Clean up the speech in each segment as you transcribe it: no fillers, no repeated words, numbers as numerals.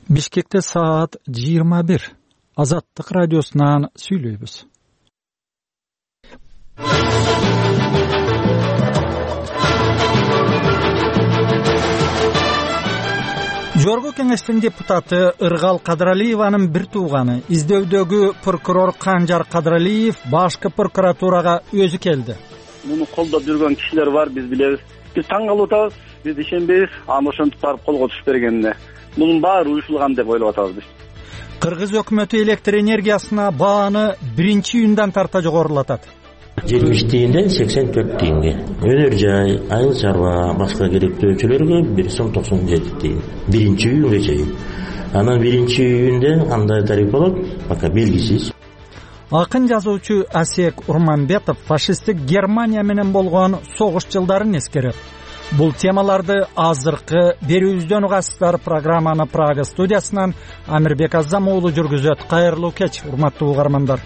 Бишкекте саат 21. Азаттык радиосунан сүйлөйбүз. Жогорку кеңештин депутаты Ыргал Кадралиеванын бир тууганы, издөөдөгү прокурор Канжар Кадралиев башкы прокуратурага өзү келди. Муну колдоп жүргөн кишилер бар, биз билебиз. Биз таң калып атабыз, биз ишенбейбиз, аны ошентип барып колго түшүп бергенине. Мунун баары уюшулган деп ойлоп атабыз биз. Кыргыз өкмөтү электр энергиясына бааны 1-июндан тарта жогорулатат. 70 тиынден 84 тиынга. Өнөр жай, айыл чарба, башка керектөөчүлөргө 1 сом 97 тиын. 1-июнга чейин. Анан 1-июнден кандай тариф болот? Пока белгисиз. Акын жазуучу Асек Урманбетов фашисттик Германия менен болгон согуш жылдарын эскерет. Бул темаларды азыркы берүүбүздөн угасыздар. Программаны Прага студиясынан Амирбек Азам уулу жүргүзөт. Кайырлуу кеч, урматтуу угармандар.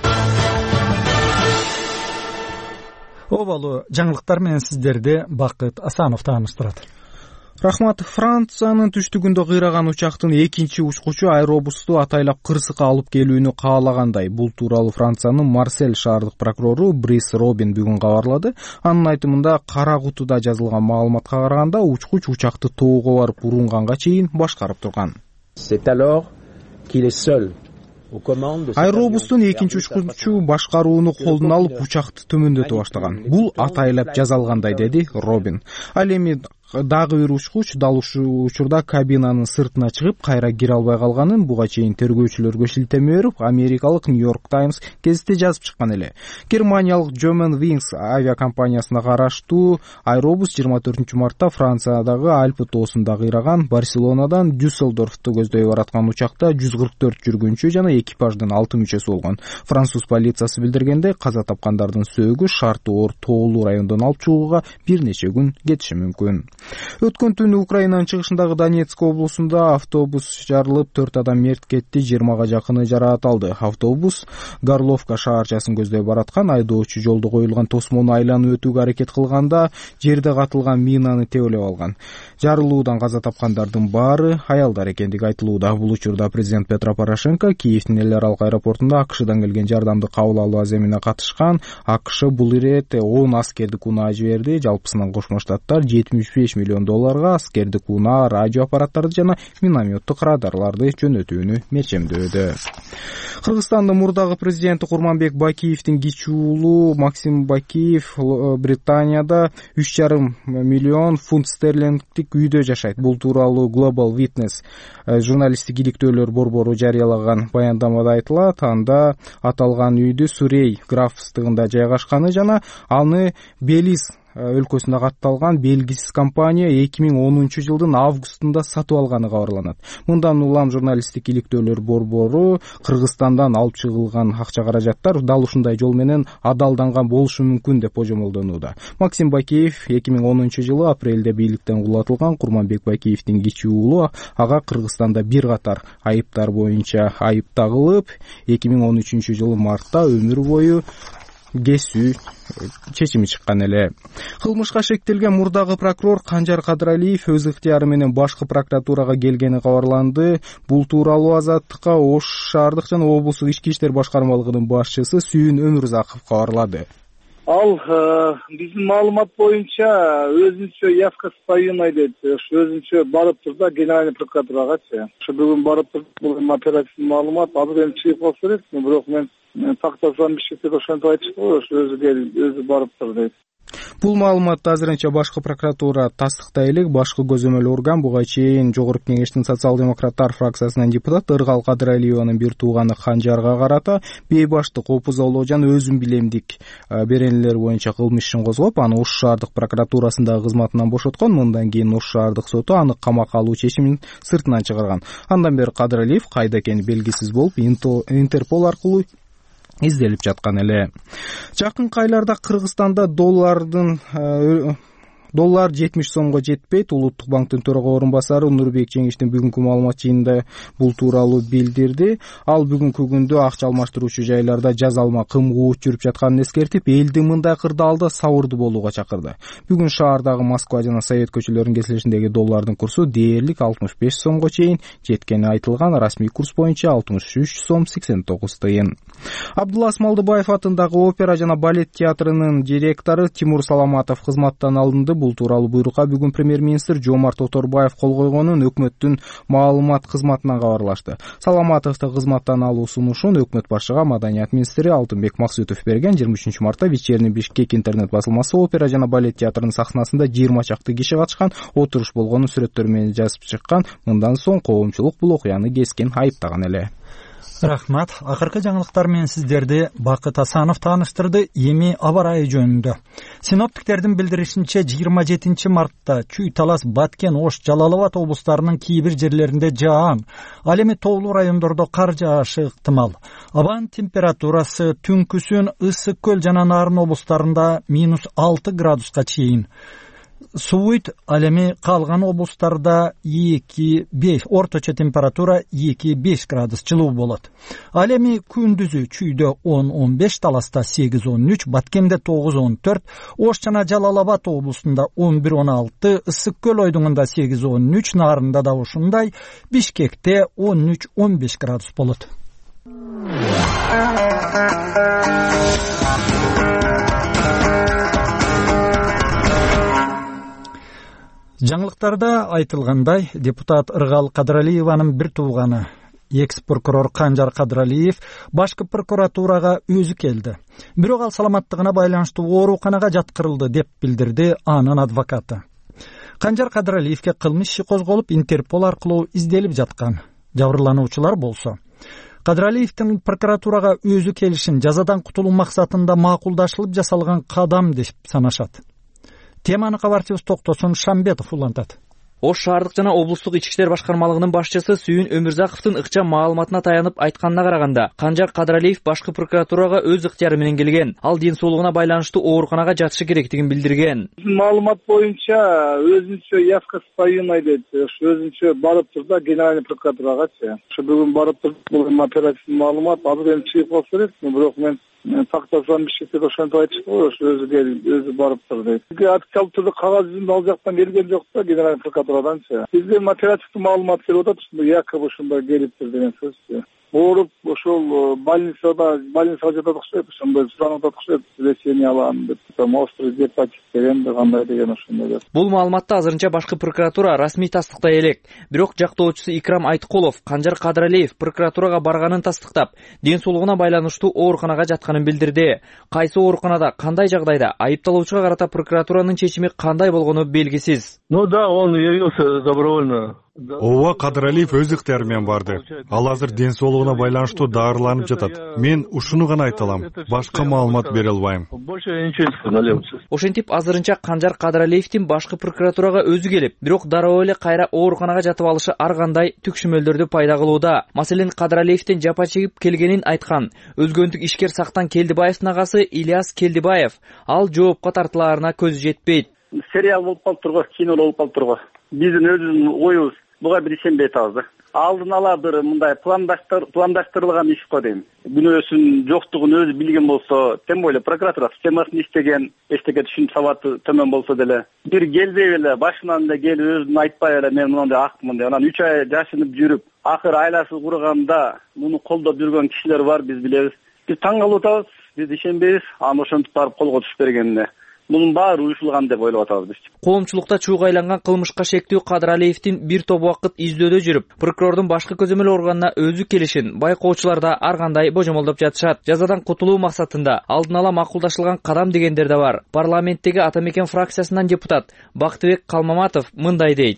Обалуу жаңылыктар менен сиздерди Бакыт Асанов тааныштырат. Рахмат. Франциянын түштүгүндө кыйраган учактын экинчи учкучу аэробусту атайлап Кырсыкка алып келүүнү каалагандай. Бул тууралуу Франциянын Марсель шаардык прокурору Брис Робин бүгүн кабарлады. Анын айтымында кара кутуда жазылган маалыматка караганда учкуч учакты тоого барып урунганга чейин башкарып турган. Аэробустун экинчи учкучу башкарууну колдон алып учакты төмөндөтө баштаган. Бул атайлап жазалгандай, деди Робин. Ал эми дагы бир учкуч дал ушул учурда кабинанын сыртына чыгып кайра кире албай калганын буга чейин тергөөчүлөргө шилтеме берип, америкалык Нью-Йорк Таймс гезити жазып чыккан эле. Германиялык German Wings авиакомпаниясына караштуу аэробус 24 мартта Франциядагы Альпы тоосунда кыйраган. Барселонадан Дюссельдорфту көздөй бараткан учакта 144 жүргүнчү жана экипаждын 6 мүчөсү болгон. Француз полициясы билдиргендей, каза тапкандардын сөөгү шарты оор тоолуу райондон алып чыгууга бир нече күн кетиши мүмкүн. Өткөн түнү Украинанын чыгышындагы Донецк облусунда автобус жарылып 4 адам мерт кетти, 20га жакыны жараат алды. Автобус Горловка шаарчасын көздөй бараткан. Айдоочу жолдо коюлган тосмону айланып өтүүгө аракет кылганда жерде катылган минаны тебелеп алган. Жарылуудан каза тапкандардын баары аялдар экендиги айтылууда. Бул учурда президент Петро Порошенко Киевдин эл аралык аэропортунда АКШдан келген жардамды кабыл алуу аземине катышкан. АКШ бул ирет 10 аскердик унаа жиберди. Жалпысынан Кошмо Штаттар $75 миллион аскердик унаа, радио аппараттарды жана минометтик радарларды жөнөтүүнү мечемдөөдө. Кыргызстандын мурдагы президенти Курманбек Бакиевдин кичи уулу Максим Бакиев Британияда 3,5 миллион фунт стерлингдик үйдө жашайт. Бул тууралуу Global Witness журналисттик иликтөөлөр борбору жарыялаган баяндамада айтылат. Анда аталган үйдү Сурей графствогунда жайгашканы жана аны Белиз өлкөсүндө катталган белгисиз компания 2010 жылдын августунда сатып алганы кабарланат. Мындан улам журналисттик иликтөөлөр борбору Кыргызстандан алып чыгылган акча каражаттар дал ушундай жол менен адалданган болушу мүмкүн деп божомолдонууда. Максим Бакиев 2010 жылы апрелде бийликтен кулатылган. Курманбек Бакиевдин кичи уулу ага Кыргызстанда бир катар айыптар боюнча айып тагылып, 2013 жылы мартта өмүр бою кесүү чечими чыккан эле. Кылмышка шектелген мурдагы прокурор Канжар Кадралиев өз ыктыяры менен башкы прокуратурага келгени кабарланды. Бул тууралуу Азаттыкка Ош шаардык жана облустук ички иштер башкармалыгынын башчысы Сүйүн Өмүрзаков кабарлады. Ал биздин маалымат боюнча өзүнчө явка с повинной дейт. Өзүнчө барып турда генеральный прокуратурагачы. Ошо бүгүн барып турду. Бул оперативдик маалымат азыр эми чыгып калса керек. Бирок мен тактасам бишкекте ошентип айтышты го, өзү барып тур дейт. Бул маалыматты азырынча башкы прокуратура тастыктай элек. Башкы көзөмөл орган буга чейин Жогорку кеңештин социал-демократтар фракциясынын депутаты Ыргал Кадралиеванын бир тууганы Канжарга карата бейбаштык, опузалоо жана өзүн билемдик беренелер боюнча кылмыш ишин козгоп, аны Ош шаардык прокуратурасындагы кызматынан бошоткон. Мындан кийин Ош шаардык соту аны камакка алуу чечимин сыртынан чыгарган. Андан бери Кадралиев кайда экени белгисиз болуп, Интерпол аркылуу изделип жаткан эле. Жакынкы айларда Кыргызстанда доллардын Доллар 70 сомго жетпейт. Улуттук банктын төрага орунбасары Нурбек Жеңиштин бүгүнкү маалымат жыйынында бул тууралуу билдирди. Ал бүгүнкү күндө акча алмаштыруучу жайларда жазалма кымгуу жүрүп жатканын эскертип, элди мындай кырдаалда сабырдуу болууга чакырды. Бүгүн шаардагы Москва жана Совет көчөлөрүнүн кесилишиндеги доллардын курсу дээрлик 65 сомго чейин жеткени айтылган. Расмий курс боюнча 63 сом 89 тыйын. Абдулла Асмалдыбаев атындагы опера жана балет театрынын директору Тимур Саламатов кызматтан алынды. Бул тууралуу буйрукка бүгүн премьер-министр Жомарт Оторбаев кол койгонун өкмөттүн маалымат кызматынан кабарлашты. Саламатовду кызматтан алуу сунушун өкмөт башчыга маданият министри Алтынбек Максутов берген. 23 мартта Вечерний Бишкек интернет басылмасы опера жана балет театрынын сахнасында 20 чакты киши катышкан, отуруш болгонун сүрөттөр менен жазып чыккан. Мындан соң коомчулук бул окуяны кескин айыптаган эле. Рахмат. Акыркы жаңылыктар менен сиздерди Бакыт Асанов тааныштырды. Эми аба ырайы жөнүндө. Синоптиктердин билдиришинче 27 мартта Чүй, Талас, Баткен, Ош, Жалал-Абад облустарынын кээ бир жерлеринде жаан, ал эми тоолуу райондордо кар жаашы ыктымал. Абанын температурасы түнкүсүн Ысык көл жана Нарын облустарында -6 градуска чейин суuyт, ал эми калган облустарда 2-5, орточо температура 2-5 градус жылуу болот. Ал эми күндүзү Чүйдө 10-15, Таласта 8-13, Баткенде 9-14, Ош жана Жалал-Абад облусунда 11-16, Ысык көл ойдуңунда 8-13, Нарында да ушундай, Бишкекте 13-15 градус болот. Жаңылыктарда айтылгандай, депутат Ыргал Кадыралиеванын бир тууганы экс-прокурор Канжар Кадыралиев башкы прокуратурага өзү келди. Бирок ал саламаттыгына байланыштуу ооруканага жаткырылды деп билдирди анын адвокаты. Канжар Кадыралиевке кылмыш иши козголуп, Интерпол аркылуу изделип жаткан. Жабырлануучулар болсо Кадыралиевдин прокуратурага өзү келишин жазадан кутулуу максатында макулдашылып жасалган кадам деп санашат. Теманы кабарчыбыз Токтосун Шамбетов улантат. Ош шаардык жана облустук ички иштер башкармалыгынын башчысы Сүйүн Өмүрзаковдун ыкчам маалыматына таянып айтканына караганда, Канжар Кадыралиев башкы прокуратурага өз ыктыяры менен келген. Ал ден соолугуна байланыштуу ооруканага жатышы керектигин билдирген. Маалымат боюнча өзүнчө явка с повинной дейт. Өзүнчө барып турда генеральный прокуратурага. Бүгүн барып туруп бул оперативдик маалымат азыр эми чыгып калса керек, бирок мен тактасам бишкекте ошентип айтышты го, өзү барып тур дейт. Официалдуу түрдө кагаз жүзүндө ал жактан келген жок да, генеральный прокуратураданчы. Бизге оперативдик маалымат келип атат, ушундай якобы ушундай келиптир деген сөз. Ооруп ошол больницага жатат окшойт, ошондой суранып атат окшойт, лечение алам деп, острый гепатит деген кандай деген ошондой. Бул маалыматты азырынча башкы прокуратура расмий тастыктай элек. Бирок жактоочусу Икрам Айткулов Канжар Кадыралиев прокуратурага барганын тастыктап, ден соолугуна байланыштуу ооруканага жатканын билдирди. Кайсы ооруканада, кандай жагдайда, айыпталуучуга карата прокуратуранын чечими кандай болгону белгисиз. Ну да, он явился добровольно. Ооба, Кадыралиев өз ыктыяры менен барды. Ал азыр ден соолугуна байланыштуу даарыланып жатат. Мен ушуну гана айта алам. Башка маалымат бере албайм. Больше ничего не сказал. Ошентип азырынча Канжар Кадыралиевдин башкы прокуратурага өзү келип, бирок дароо эле кайра ооруканага жатып алышы ар кандай түкшүмөлдөрдү пайда кылууда. Маселен, Кадыралиевдин жапа чегип келгенин айткан Өзгөнтүк ишкер Сактан Келдибаевдин агасы Ильяс Келдибаев ал жоопко тартылаарына көзү жетпейт. Сериал болуп калып турго, кино болуп калып турго. Биздин өзүбүздүн оюбуз буга бир ишенбей атабыз да. Алдын ала бир мындай пландаштырылган иш го дейм. Күнөөсүн жоктугун өзү билген болсо, тем более прокуратура системасын иштеген, эчтеке түшүнүп сабаты төмөн болсо деле, бир келбей эле башынан да келип өзүн айтпай эле мен мындай акмын деп, анан 3 ай жашынып жүрүп, акыры айласы курганда муну колдоп жүргөн кишилер бар, биз билебиз. Биз таң калып атабыз, биз ишенбейбиз, анан ошентип барып колго түшүп бергенине. Bunun баары уюшулган деп ойлоп атабыз биз. Коомчулукта чуугайланган кылмышка шектүү Кадыралиевдин бир топ убакыт издөөдө жүрүп, прокурордун башкы көзөмөл органына өзү келишин байкоочулар да ар кандай божомолдоп жатышат. Жазадан кутулуу максатында алдын ала макулдашылган кадам дегендер да бар. Парламенттеги Ата Мекен фракциясынан депутат Бактыбек Калмаматов мындай дейт. Качып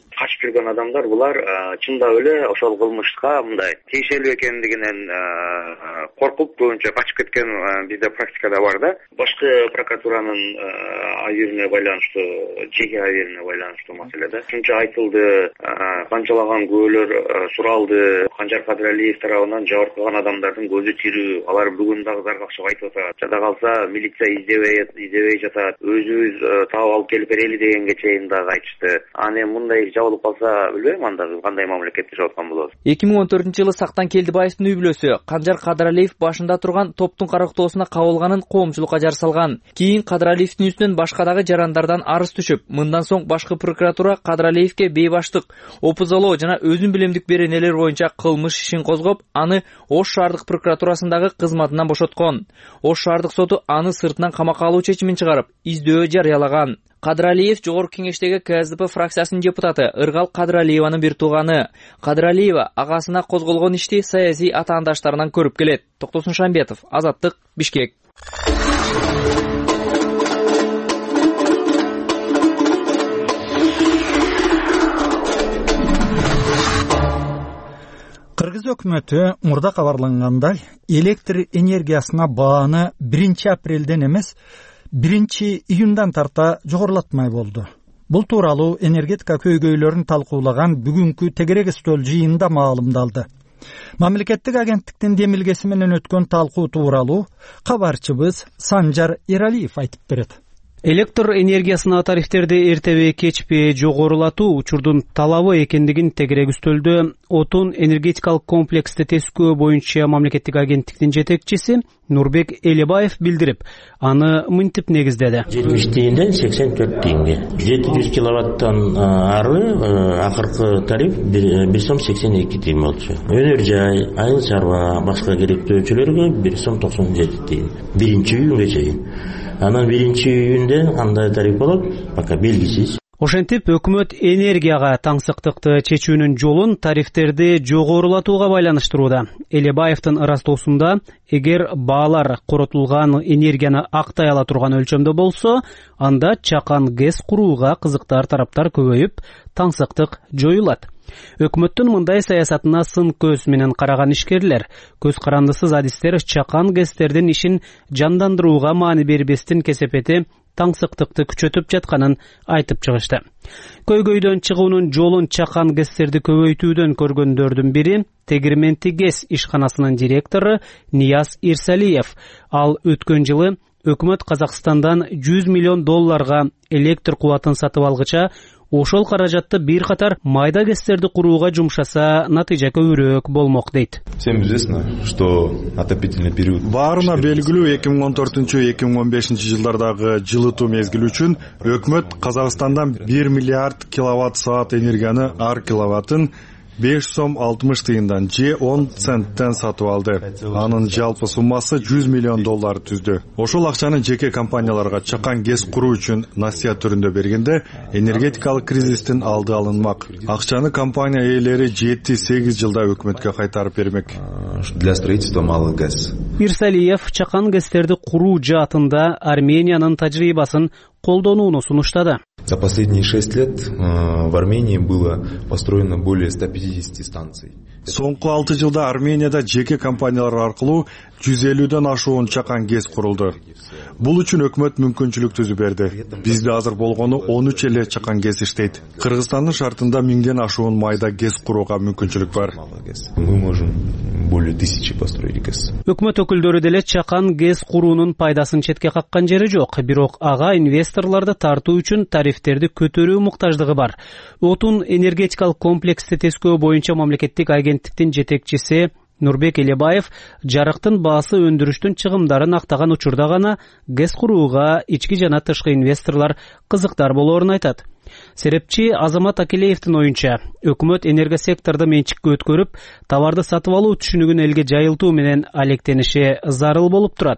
жүргөн адамдар булар чындап эле ошол кылмышка мындай тиешелүү экендигинен коркуп көбүнчө качып кеткен бизде практикада бар да. Башкы прокуратуранын айырына байланыштуу, жеке айырына байланыштуу маселе да. Ушунча айтылды, канчалаган күбөлөр суралды, Канжар Кадыралиев тарабынан жабыркаган адамдардын көзү тирүү, алар бүгүн дагы заргакчып айтып атат. Жада калса милиция издебей жатат, өзүбүз таап алып келип берели дегенге чейин дагы айтышты. Аны мындай жабылып калса, билбейм анда кандай мамлекетте жашап аткан болобуз. 2014-жылы Сактан Келдибаевдин үй бүлөсү Канжар Кадыралиев башында турган топтун карактоосуна кабылганын коомчулукка жар салган. Кийин Кадыралиевдин үстүнөн башка дагы жарандардан арыз түшүп, мындан соң башкы прокуратура Кадыралиевге бейбаштык, опузалоо жана өзүн билемдик беренелер боюнча кылмыш ишин козгоп, аны Ош шаардык прокуратурасындагы кызматынан бошоткон. Ош шаардык соту аны сыртынан камакка алуу чечимин чыгарып, издөө жарыялаган. Кадыралиев Жогорку Кеңештеги КСДП фракциясынын депутаты Ыргал Кадыралиеванын бир тууганы. Кадыралиева агасына козголгон ишти саясий атаандаштарынан көрүп келет. Токтосун Шамбетов, Азаттык, Бишкек. Кыргыз өкмөтү мурда кабарлангандай, электр энергиясына бааны 1-апрелден эмес, 1-июндан тарта жогорулатмай болду. Бул тууралуу энергетика көйгөйлөрүн талкуулаган бүгүнкү тегерек стол жыйынында маалымдалды. Мамлекеттик агенттиктин демилгеси менен өткөн талкуу тууралуу кабарчыбыз Санжар Эралиев айтып берет. Электр энергиясына тарифтерди эртеби кечпи жогорулатуу учурдун талабы экендигин тегерек үстөлдө отун энергетикалык комплексти тескөө боюнча мамлекеттик агенттиктин жетекчиси Нурбек Элебаев билдирип, аны мынтип негиздеди. 70 тиынден 84 тиынга. 700 киловаттан ары акыркы тариф 1 сом 82 тиын болчу. Өнөр жай, айыл чарба, башка керектөөчүлөргө 1 сом 97 тиын. 1-июнга чейин. Анан 1-июнда кандай тариф болот? Пока белгисиз. Ошентип өкмөт энергияга таңсыктыкты чечүүнүн жолун тарифтерди жогорулатууга байланыштырууда. Элебаевдин ырастоосунда, эгер баалар коротулган энергияны актай ала турган өлчөмдө болсо, анда чакан ГЭС курууга кызыктар тараптар көбөйүп, таңсыктык жоюлат. Өкмөттүн мындай саясатына сын көз менен караган ишкерлер, көз карандысыз адистер чакан ГЭСтердин ишин жандандырууга маани бербестин кесепети таңсыктыкты күчөтүп жатканын айтып чыгышты. Көйгөйдөн чыгуунун жолун чакан ГЭСтерди көбөйтүүдөн көргөндөрдүн бири Тегирменти ГЭС ишканасынын директору Нияз Ирсалиев. Ал өткөн жылы өкмөт Казакстандан $100 миллион электр кубатын сатып алгыча, ошол каражатты бир катар майда ГЭСтерди курууга жумшаса, натыйжа көбүрөөк болмок дейт. Всем известно, что отопительный период баарына белгилүү 2014-2015 жылдардагы жылытуу мезгили үчүн өкмөт Казакстандан 1 миллиард киловатт саат энергияны ар киловаттын 5 сом 60 тыйындан же 10 центтен сатып алды. Анын жалпы суммасы $100 миллион түздү. Ошол акчаны жеке компанияларга чакан ГЭС куруу үчүн насият түрүндө бергенде энергетикалык кризистин алды алынмак. Акчаны компания ээлери 7-8 жылда өкмөткө кайтарып бермек. Для строительства малых ГЭС. Ирсалиев чакан ГЭСтерди куруу жаатында Армениянын тажрыйбасын колдонууну сунуштады. За последние 6 лет в Армении было построено более 150 станций. Соңку 6 жылда Арменияда жеке компаниялар аркылуу 150дөн ашуун чакан ГЭС курулду. Бул үчүн өкмөт мүмкүнчүлүк түзүп берди. Бизде азыр болгону 13 эле чакан ГЭС иштейт. Кыргызстандын шартында 1000ден ашуун майда ГЭС курууга мүмкүнчүлүк бар. Мы можем более 1000 построить ГЭС. Өкмөт өкүлдөрү деле чакан ГЭС куруунун пайдасын четке каккан жери жок. Бирок ага инвесторлорду тартуу үчүн тарифтерди көтөрүү муктаждыгы бар. Отун энергетикалык комплексти тескөө боюнча мамлекеттик агенттиктин жетекчиси Нурбек Элебаев жарыктын баасы өндүрүштүн чыгымдарын актаган учурда гана ГЭС курууга ички жана тышкы инвесторлор кызыктар болоорун айтат. Серепчи Азамат Акилеевдин оюнча, өкмөт энергосекторду менчикке өткөрүп, товарды сатып алуу түшүнүгүн элге жайылтуу менен алектениши зарыл болуп турат.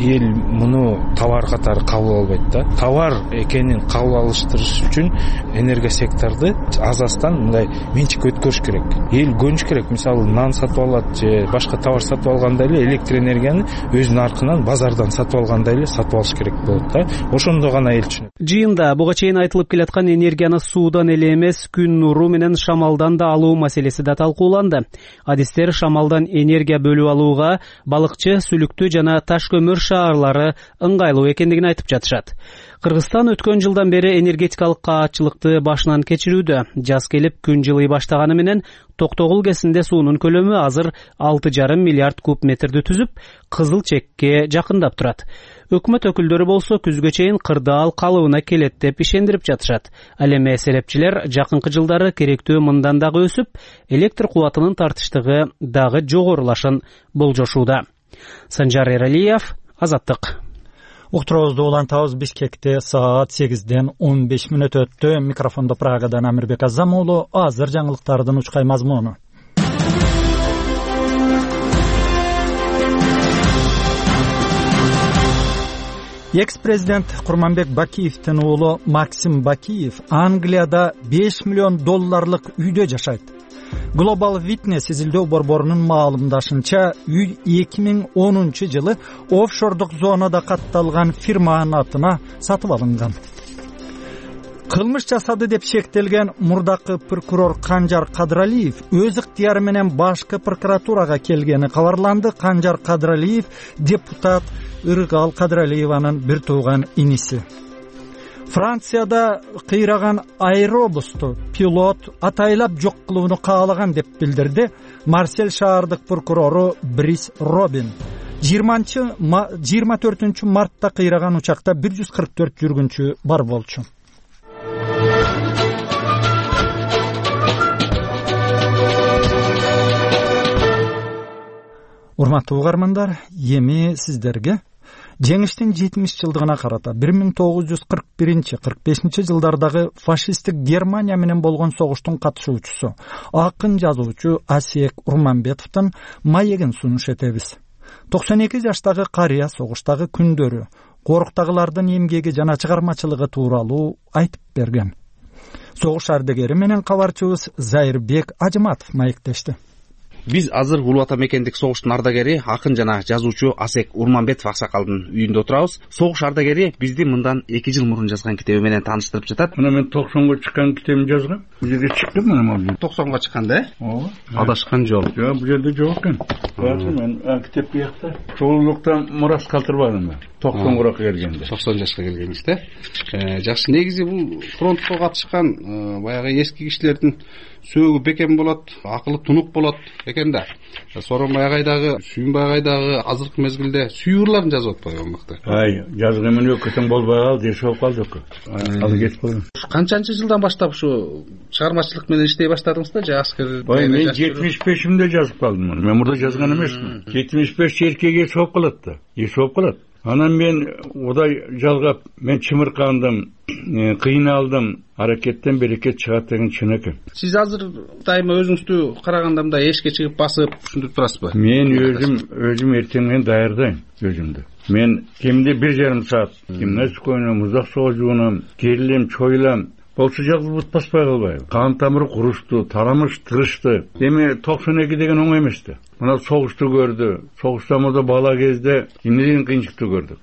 эл муну товар катары кабыл албайт да. Товар экенин кабыл алыштырыш үчүн энергия секторду азастан мындай менчикке өткөрүш керек. Эл көнүш керек. Мисалы нан сатып алат же башка товар сатып алганда эле электр энергияны өз наркынан базардан сатып алганда эле сатып алыш керек болот да. Ошондо гана эл түшүнөт. Жыйында буга чейин айтылып келаткан энергияны суудан эле эмес, күн нуру менен шамалдан да алуу маселеси да талкууланды. Адистер шамалдан энергия бөлүп алууга балыкчы, сүлүктүү жана таш көмүр шаарлары ыңгайлуу экендигин айтып жатышат. Кыргызстан өткөн жылдан бери энергетикалык каатчылыкты башынан кечирүүдө. Жаз келип күн жылый баштаганы менен Токтогул кесинде суунун көлөмү азыр 6,5 миллиард куб метрди түзүп, кызыл чекке жакындап турат. Өкмөт өкүлдөрү болсо күзгө чейин кырдаал калыбына келет деп ишендирип жатышат. Ал эми серепчилер жакынкы жылдары керектөө мындан дагы өсүп, электр кубатынын тартыштыгы дагы жогорулашын болжошууда. Санжар Эралиев, Азаттык. Уктуруубузду улантабыз. Бишкекте саат 8-ден 15 мүнөт өттү. Микрофондо Прагадан Амирбек Азам уулу. Азыр жаңылыктардын учкай мазмуну. Экс-президент Курманбек Бакиевдин уулу Максим Бакиев Англияда 5 миллион долларлык үйдө жашайт. Global Witness изилдөө борборунун маалымдашынча, үй 2010 жылы офшордук зонада катталган фирманын атына сатып алынган. Кылмыш жасады деп шектелген мурдакы прокурор Канжар Кадралиев өз ыктыяры менен башкы прокуратурага келгени кабарланды. Канжар Кадралиев депутат Ыргал Кадралиеванын бир тууган иниси. Францияда кыйраган аэробусту пилот атайлап жок кылууну каалаган деп билдирди Марсель шаардык прокурору Брис Робин. 24 мартта кыйраган учакта 144 жүргүнчү бар болчу. Урматтуу угармандар, эми сиздерге жеңиштин 70 жылдыгына карата 1941-45 жылдардагы фашисттик Германия менен болгон согуштун катышуучусу, акын жазуучу Асиек Урманбетовдун маегин сунуш этебиз. 92 жаштагы карыя согуштагы күндөрү, коруктагылардын эмгеги жана чыгармачылыгы тууралуу айтып берген. Согуш ардагери менен кабарчыбыз Зайырбек Ажыматов маектешти. Биз азыр Улуу Ата мекендик согуштун ардагери, акын жана жазуучу Асек Урманбетов аксакалдын үйүндө отурабыз. Согуш ардагери бизди мындан 2 жыл мурун жазган китеби менен тааныштырып жатат. Мына мен 90го чыккан китебимди жазгам. Бул жерде чыктым мына. 90го чыкканда, Адашкан жол. Жок, бул жерде жок экен. Мен китеп буякта. Чоңулуктан мурас калтырбадым мен. 90 келгенде. 90 жашка келгенизде. Жакшы, негизи бул фронтко катышкан баягы эски кишилердин сөөгү бекем болот, акылы тунук болот экен да. Сооронбай агайдагы, Сүйүнбай агайдагы азыркы мезгилде сүйүрларын жазып атпайбы мыкты. Жазган менен өкөтөң болбой калды, ошол калдык. Ал кетип калды. Канчанчы жылдан баштап ушу чыгармачылык менен иштей баштадыңыз да, же аскер? Мен 75-имде жазып калдым. Мен мурда жазган эмесмин. 75 эркекке соп калат да. Соп калат. Анан мен удай жалгап, мен чымыркандым, кыйналдым, аракеттен берекет чыгат деген чын экен. Сиз азыр дайыма өзүңүздү караганда мындай эшикке чыгып басып ушинтип турасызбы? Мен өзүм эртең менен даярдайм өзүмдү. Мен кеминде 1,5 саат гимнастика ойнойм, музак согужунам, керилем, чойлам. Болчу жалгыз бутпаспай калбайбы. Кан тамыры курушту, тарамыш тырышты. Эми 92 деген оңой эмес-ти. Мына согушту көрдү. Согуштамызда бала кезде эмне деген кыйынчылыкты көрдүк.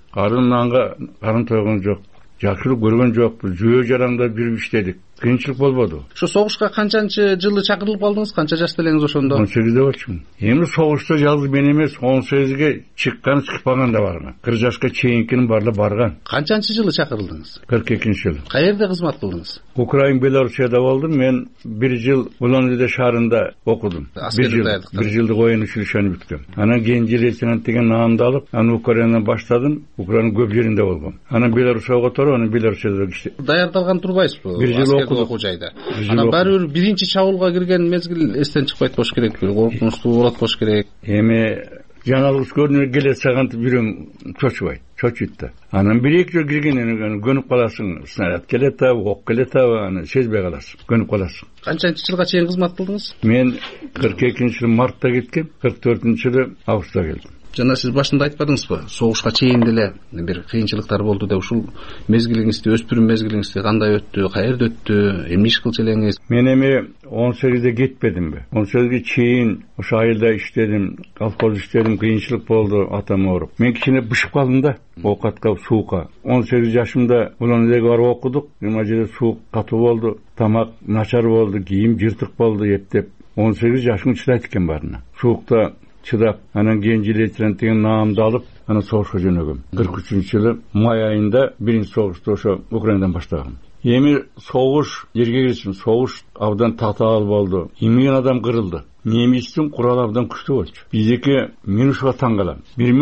Карын тойгон жок. Жакшылык көргөн жокпуз. Жөө жараңдап жүрүп иштедик. Кыйынчылык болбоду. Ошо согушка канчанчы жылы чакырылып калдыңыз? Канча жашта элеңиз ошондо? 18де болчумун. Эми согушта жалгыз мен эмес, 18ге чыккан чыкпаган да барган. 40 жашка чейинкинин баары барган. Канчанчы жылы чакырылдыңыз? 42-жылы. Каерде кызмат кылдыңыз? Украин, Белоруссияда болдум. Мен 1 жыл Улан-Удэ шаарында окудум. 1 жылдык оюн училищени бүткөм. Анан кийин лейтенант деген наамды алып, анан Украинадан баштадым. Украинанын көп жеринде болгом. Анан Белоруссияга которуп, анан Белоруссияда иштедим. Даярдалган турбайсызбы? 1 жыл окуу жайда. Анан баары бир биринчи чабуулга кирген мезгил эстен чыкпайт болуш керек, коркунучтуу болот болуш керек. Эми жаңалык көрүнүп келе сагантып жүрөм, чочуйт да. Анан 1-2 жыл киргенден көнүп каласың, снаряд келет, ок келет, аны сезбей каласың, көнүп каласың. Канчанчы жылга чейин кызмат кылдыңыз? Мен 42-жылы мартта кеткем, 44-жылы августта келдим. жана сиз башында айтпадыңызбы, согушка чейин деле бир кыйынчылыктар болду деп. Ушул мезгилиңизди, өспүрүм мезгилиңизди кандай өттү, каерде өттү, эмне иш кылчу элеңиз? Мен эми 18-де кетпедимби? 18-ге чейин ошо айылда иштедим, колхоз иштедим, кыйынчылык болду, атам ооруп. Мен кичине бышып калдым да, оокатка, суукка. 18 жашымда улан элеге барып окудук. Мына жерде суук катуу болду, тамак начар болду, кийим жыртык болду, эптеп. 18 жашың чыдайт экен баарына. Суукта чыдап, анан кийин жилетирен деген наамды алып, анан согушка жөнөгөм. 43-жылы май айында биринчи согушту ошо Украинадан баштагам. Эми согуш жерге киришим, согуш абдан татаал болду. 20 адам кырылды. Немистин куралы абдан күчтүү болчу. Биздики мен ушуга таң калам.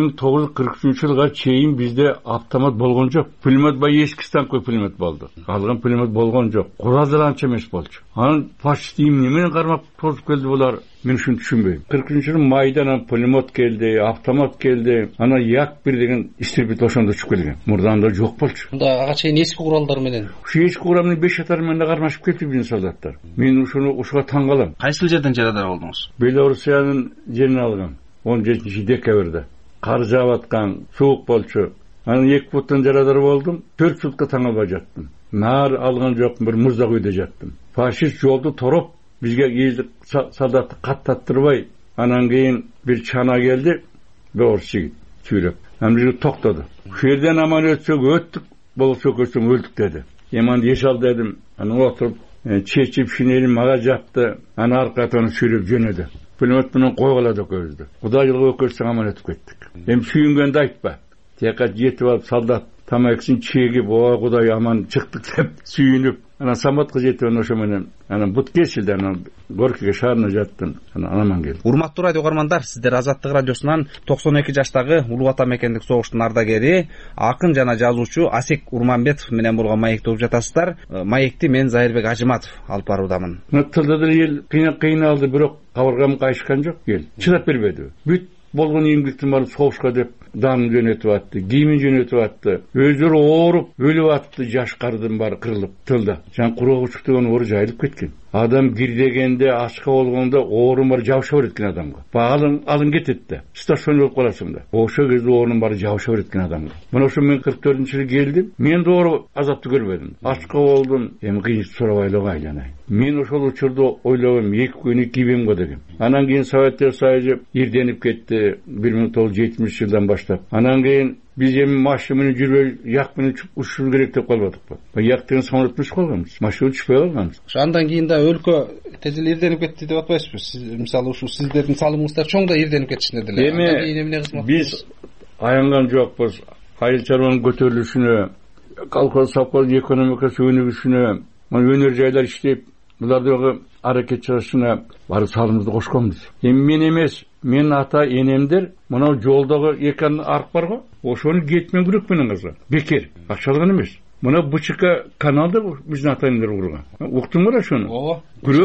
1943-жылга чейин бизде автомат болгон жок. Пулемет бай эски станкой пулемет болду. Калган пулемет болгон жок. Куралдар анча эмес болчу. Анан фашист эмне менен кармап тосуп келди булар? Мен ушуну түшүнбөйм. 43-жылы майдан пулемет келди, автомат келди. Анан Як-1 деген истребитель ошондо чыгып келген. Мурданда жок болчу. Мында ага чейин эски куралдар менен. Ушу эски курал менен 5 атар менен кармашып келди биздин солдаттар. Мен ушуга таң калам. Кайсыл жерден жарадар болдуңуз? Белоруссиянын жерин алгам 17-декабрда. Кар жаап аткан, суук болчу. Анан 2 буттан жарадар болдум. 4 сутка таң албай жаттым. Наар алган жокмун, бир муздак үйдө жаттым. Фашист жолду тороп бизге элди солдатты каттаттырбай, анан кийин бир чана келди, орус жигит сүйрөп. Анан бизге токтоду. Ушул жерден аман өтсөк өттүк, болсок өтсөк өлдүк деди. Эман еш ал дедим. Анан отуруп чечип шинелин мага жапты. Анан аркатан сүйрөп жөнөдү. Пулемет менен койгулады экөөбүздү. Кудайга өкөлсөң аман өтүп кеттик. Эми сүйүнгөндү айтпа. Тияка жетип алып солдат тамакысын чегип, ооба Кудай аман чыктык деп сүйүнүп, анан саматка жетип ошо менен анан бут кесилди, анан Горькийге шаарына жаттым, анан аман келдим. Урматтуу радио угармандар, сиздер Азаттык радиосунан 92 жаштагы Улуу Ата мекендик согуштун ардагери, акын жана жазуучу Асек Урманбетов менен болгон маекти угуп жатасыздар. Маекти мен Зайырбек Ажыматов алып баруудамын. Тылда деле эл кыйналды, бирок кабыргам кайышкан жок, эл чыдап бербеди. Бүт болгон эмгектин баары согушка деп данын жөнөтүп атты, кийимин жөнөтүп атты. Өздөрү ооруп, өлүп атты, жаш кардын баары кырылып тылда. Жан курогучук деген оору жайылып кеткен. Адам кирдегенде, ачка болгондо оорун баары жабыша берет экен адамга. Алын кетет да, стационар болуп каласың да. Ошо кезде оорун баары жабыша берет экен адамга. Мына ошо мен 44-жылы келдим. Мен да оору азапты көрбөдүм. Ачка болдум, эми кыйынчы сурабайлыгы айланай. Мен ошол учурда ойлогом, 2 күнү кийбем го дегем. Анан кийин Советтер Союзу ирденип кетти 1970-жылдан баштап. Анан кийин биз эми машина менен жүрбөй, як менен учуш керек деп калбадыкпы? Як деген самолет менен калганбыз, машина түшпөй калганбыз. Андан кийин да өлкө тезел ирденип кетти деп атпайсызбы? Сиз мисалы ушу сиздердин салымыңыздар чоң да ирденип кетишине деле. Андан кийин эмне кызмат? Биз аянган жокпуз. Айыл чарбанын көтөрүлүшүнө, колхоз совхоз экономикасы өнүгүшүнө, өнөр жайлар иштеп, булардагы аракет чыгышына баары салымызды кошконбуз. Эми мен эмес, мен ата энемдер мына жолдогу экен арк бар го, ошону кетмен күрөк менен казган. Бекер, акча алган эмес. Мына БЧК каналды биздин ата энелер курган. Уктуңбу ошону? Ооба.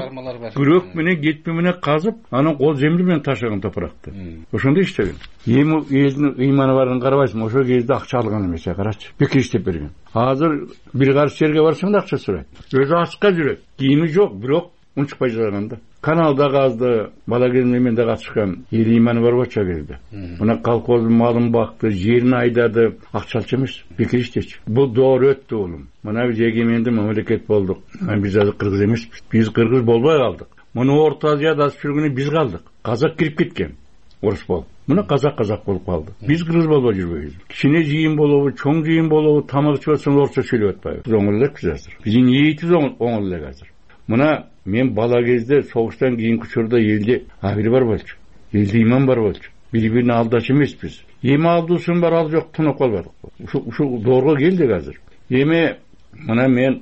Күрөк менен кетме менен казып, анан кол земли менен ташаган топуракты. Ошондо иштеген. Эми элдин ыйманы барын карабайсың, ошо кезде акча алган эмес, карачы. Бекер иштеп берген. Азыр бир карış жерге барсаң да акча сурайт. Өзү ачка жүрөт. Кийими жок, бирок унчукпай жатканда. Каналда казды, бала кезимде мен да катышкам. Эл ыйманы бар болчу кезде. Мына колхоздун малын бакты, жерин айдады, акча алчу эмес, бекер иштечү. Бул доор өттү улум. Мына биз эгеменди мамлекет болдук. Биз азыр кыргыз эмеспиз. Биз кыргыз болбой калдык. Муну Орто Азияда жүргөнү биз калдык. Казак кирип кеткен. Орус болуп. Мына казак болуп калды. Биз кыргыз болбой жүрбөйбүз. Кичине жыйын болобу, чоң жыйын болобу, тамак ичип атсаң орусча сөйлөп атпайбыз. Биз оңол элекпиз азыр. Биздин ниетибиз оңол элек азыр. Мына мен бала кезде согуштан кийинки учурда элде абил бар болчу. Элде иман бар болчу. Бири-бирине алдачу эмеспиз. Эми алдуусун бар, ал жок, тунуп калбадык. Ушу доорго келдик азыр. Эми мына мен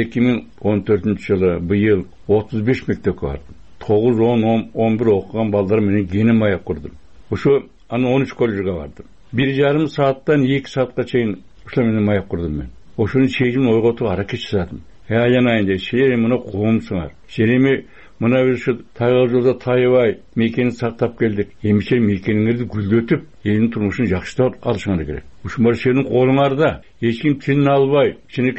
2014-жылы быйыл 35 мектепке бардым. 9, 10, 11 окуган балдар менен кенен маяк курдум. Ушу анан 13 коллежге бардым. 1,5 сааттан 2 саатка чейин ушул менен маяк курдум мен. Ошону чечимин ойготууга аракет жасадым. Айланайын деп, силер муну коомсуңар. Силер мына бир ушу тайгал жолдо тайбай мекени сактап келдик. Эмиче мекениңерди гүлдөтүп, элдин турмушун жакшыртып алышыңар керек. Ушул бар сенин колуңарда. Эч ким тилин албай, кичинекей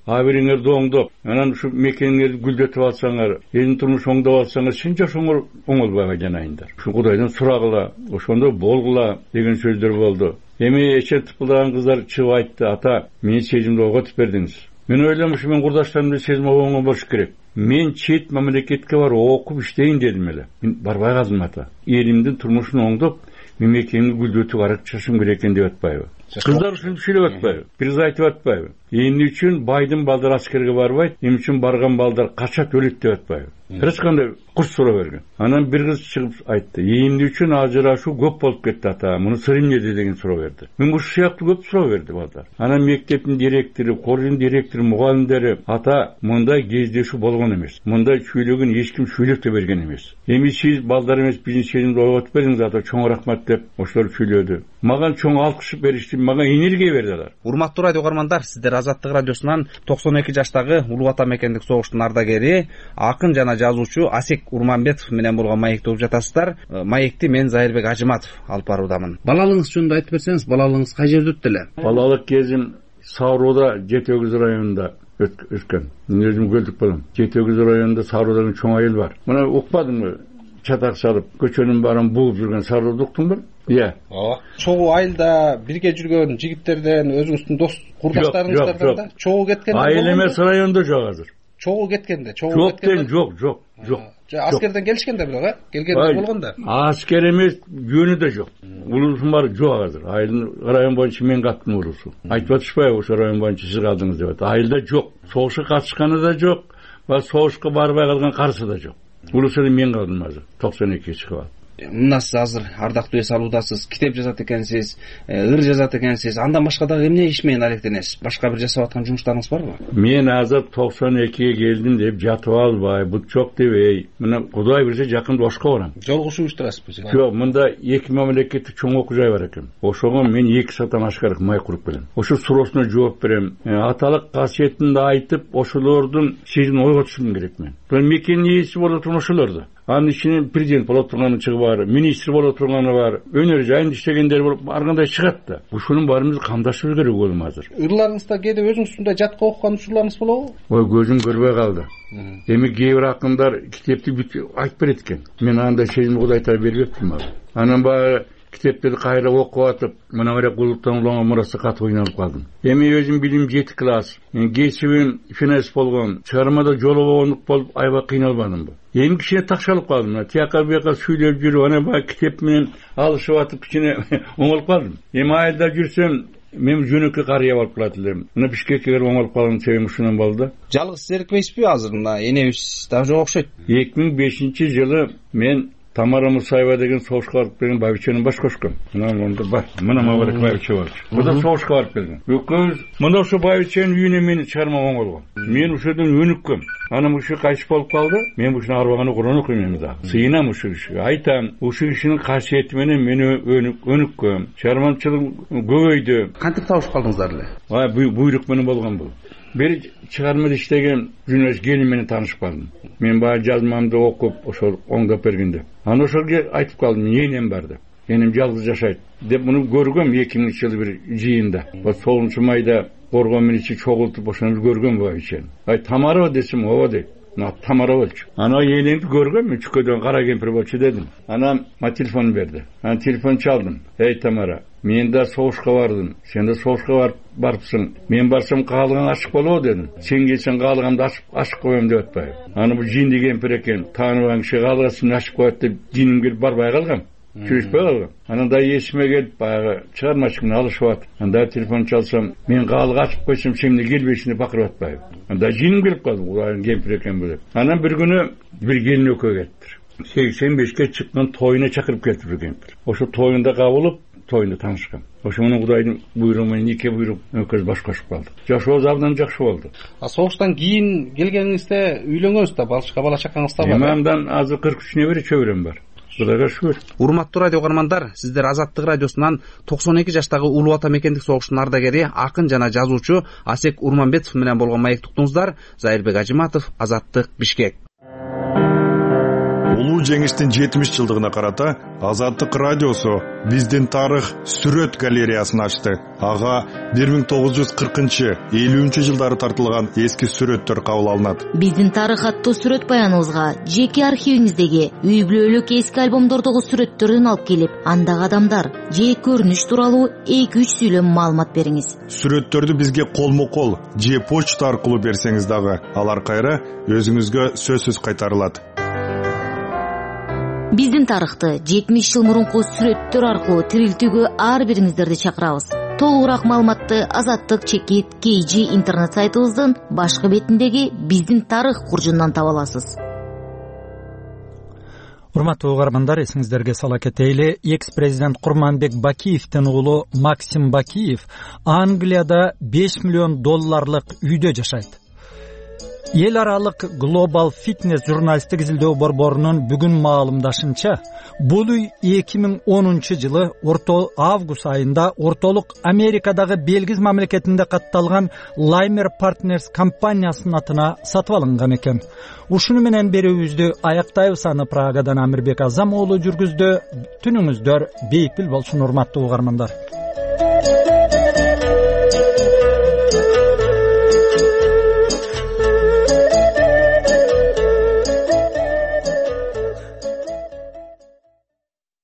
абириңерди оңдоп, анан ушу мекениңерди гүлдөтүп алсаңар, элдин турмушун оңдоп алсаңар, сен жашооңор оңолбой жанайындар. Ушу Кудайдан сурагыла, ошондо болгула деген сөздөр болду. Эми эче тыпылдаган кыздар чыгып айтты, ата, мени сезимди ойготуп бердиңиз. Мен ойломуш, мен курдаштарымды сезим оңой болуш керек. Мен чет мамлекетке барып окуп иштейин дедим эле. Мен барбай калдым ата. Элимдин турмушун оңдоп, мемлекетимди гүлдөтүп аракчашым керек экен деп атпайбы? Кыздар ушинтип сүйлөп атпайбы? Бир айтып атпайбы? Эмне үчүн байдын балдары аскерге барбайт, эмне үчүн барган балдар качат өлөт деп атпайбы? Эч кандай курс суроо берген. Анан бир кыз чыгып айтты, эмне үчүн ажырашуу көп болуп кетти ата, муну сыр эмнеде деген суроо берди. Мен ушул сыяктуу көп суроо берди балдар. Анан мектептин директору, коллеждин директору, мугалимдери, ата, мындай кездешүү болгон эмес. Мындай сүйлөгөн эч ким сүйлөп да берген эмес. Эми сиз балдар эмес биздин сезимди ойготуп бериңиз ата, чоң рахмат деп ошолор сүйлөдү. Мага чоң алкыш беришти, мага энергия берди алар. Урматтуу радио угармандар, сиздер Азаттык радиосунан 92 жаштагы Улуу Ата мекендик согуштун ардагери, акын жана жазуучу Асек Урманбетов менен болгон маекти угуп жатасыздар. Маекти мен Зайырбек Ажыматов алып баруудамын. Балалыгыңыз жөнүндө айтып берсеңиз, балалыгыңыз кай жерде өттү эле? Балалык кезим Сарыоодо, Жети Өгүз районунда өткөн. Мен өзүм көлдүк балам. Жети Өгүз районунда Сарыоодо чоң айыл бар. Мына укпадыңбы? Чатак салып, көчөнүн баарын буулуп жүргөн Сарыоодо уктуңбу? Иә. Чогуу айылда бирге жүргөн жигиттерден, өзүңүздүн дос курдаштарыңыздардан да чогуу кеткен? Айыл эмес, райондо жок азыр. Чогуу кеткенде, жок. Аскерден келишкенде бирок, келгенде болгондо. Аскер эмес, жөнү да жок. Улуусун баары жок азыр. Айылдын район боюнча мен каттым улуусу. Айтып атышпайбы, ошо район боюнча сиз калдыңыз деп атат. Айылда жок. Согушка катышканы да жок, ва согушка барбай калган карысы да жок. Улуусу мен калдым азыр. 92 чыгып алып. Мына сиз азыр ардактуу эс алуудасыз, китеп жазат экенсиз, ыр жазат экенсиз. Андан башка дагы эмне иш менен алектенесиз? Башка бир жасап аткан жумуштарыңыз барбы? Мен азыр 92ге келдим деп жатып албай, бут жок дебей, мына Кудай берсе жакында Ошко барам. Жолугушуп иштебесизби? Жок, мында 2 мамлекеттик чоң окуу жай бар экен. Ошого мен 2 сааттан ашкарак май куруп келем. Ошо суроосуна жооп берем. Аталык касиетинди айтып, ошолордун сезимин ойготушум керек мен. Мекенин ээси боло турган ошолорду. Анын ичинен президент боло турганы чыгып бар, министр боло турганы бар, өнөр жайында иштегендер болуп ар кандай чыгат да. Ушунун баарыбыз камдашыбыз керек болом азыр. Ырларыңызда кээде өзүңүздөй жатка окуган учурларыңыз болобу? Ой, көзүм көрбөй калды. Эми кээ бир акындар китепти айтып берет экен. Мен андай сезим Кудай айта бербептим ага. Анан баягы китептерди кайра окуп атып, мына бирок улуттан уланга мурасы катуу ойналып калдым. Эми өзүм билим 7 класс, мен кесибим финанс болгон, чыгармада жолобогондук болуп аябай кыйналбадымбы? Эми кичине такшалып калдым. Тияка бияка сүйлөп жүрүп, анан баягы китеп менен алышып атып кичине оңолуп калдым. Эми айылда жүрсөм, мен жөнөкөй карыя болуп калат элем. Мына Бишкекке келип оңолуп калган себебим ушундан болду да. Жалгыз зерикпейсизби азыр? Мына энебиз да жок окшойт. 2005-жылы мен Тамара Мусаева деген согушка барып келген Байбиченин баш кошком. Мына бар. Мына Мабарак Байбиче бар. Буда согушка барып келген. Өкөз мына ошо Байбиченин үйүнө мени чыгармак оңолгон. Мен ошодон өнүккөм. Анан ушул кайчып болуп калды. Мен ушуну арбаганы Куран окуйм да. Сыйынам ушул кишиге. Айтам, ушул кишинин касиети менен мен өнүккөм. Чыгарманчылык көбөйдү. Кантип табышып калдыңыздар эле? Буйрук менен болгон бул. Бир чыгармада иштеген журналист келин менен таанышып калдым. Мен баягы жазмамды окуп, ошол оңдоп бергенде. Анан ошолго айтып калдым, энем бар деп. Энем жалгыз жашайт деп муну көргөм 2000-жылы бир жыйында. 9-майда коргон менен чогултуп ошону көргөм Байбичени. Тамара десем, ооба дейт. Тамара болчу. Анан энемди көргөм, мен чүкөдөн кара кемпир болчу дедим. Анан телефон берди. Анан телефон чалдым. Эй Тамара, мен да согушка бардым. Сен да согушка барыпсың. Мен барсам каалыгың ачык болобу дедим. Сен келсең каалыгымды ачык коем деп атпайбы. Аны бул жинди кемпир экен. Тааныбаган киши каалыгын ачык коет деп жиним келип барбай калгам. Жүрүшпөй калгам. Анан да эсиме келип баягы чыгармачылыкны алышып атып. Анда телефон чалсам, мен каалык ачып койсом сен келбейсиң деп бакырып атпайбы. Анда жиним келип калды. Кудайдын кемпир экен бу деп. Анан бир күнү бир келин экөө келиптир. 85ке чыккан тоюна чакырып келиптир бир кемпир. Ошо тоюнда кабылып, тоюнда таанышкан. Ошо менен Кудайдын буйругу менен нике буйрук экөөбүз баш кошуп калдык. Жашообуз абдан жакшы болду. Согуштан кийин келгениңизде үйлөнгөнсүз да, бала чакаңыз да бар. Мамамдан азыр 43 небере чөбөрөм бар. Кудайга шүгүр. Урматтуу радио угармандар, сиздер Азаттык радиосунан 92 жаштагы Улуу Ата мекендик согуштун ардагери, акын жана жазуучу Асек Урманбетов менен болгон маек туктуңуздар. Зайырбек Ажыматов, Азаттык, Бишкек. улуу жеңиштин 70 жылдыгына карата Азаттык радиосу биздин тарых сүрөт галереясын ачты. Ага 1940-50 жылдары тартылган эски сүрөттөр кабыл алынат. Биздин тарых аттуу сүрөт баяныбызга жеке архивиңиздеги үй бүлөлүк эски альбомдордогу сүрөттөрдөн алып келип, андагы адамдар же көрүнүш тууралуу 2-3 сүйлөм маалымат бериңиз. Сүрөттөрдү бизге колмо-кол же почта аркылуу берсеңиз дагы алар кайра өзүңүзгө сөзсүз кайтарылат. Биздин тарыхты 70 жыл мурунку сүрөттөр аркылуу тирилтүүгө ар бириңиздерди чакырабыз. Толугураак маалыматты Азаттык чекит KG интернет сайтыбыздын башкы бетиндеги биздин тарых куржундан таба аласыз. Урматтуу угармандар, эсиңиздерге сала кетейли, экс-президент Курманбек Бакиевдин уулу Максим Бакиев Англияда $5 миллион үйдө жашайт. Эл аралык Global Fitness журналисттик изилдөө борборунун бүгүн маалымдашынча, бул үй 2010 жылы август айында ортолук Америкадагы Белгиз мамлекетинде катталган Laimer Partners компаниясынын атына сатып алынган экен. Ушуну менен берүүбүздү аяктайбыз. Аны Прагадан Амирбек Азам уулу жүргүздү. Түнүңүздөр бейпил болсун, урматтуу угармандар.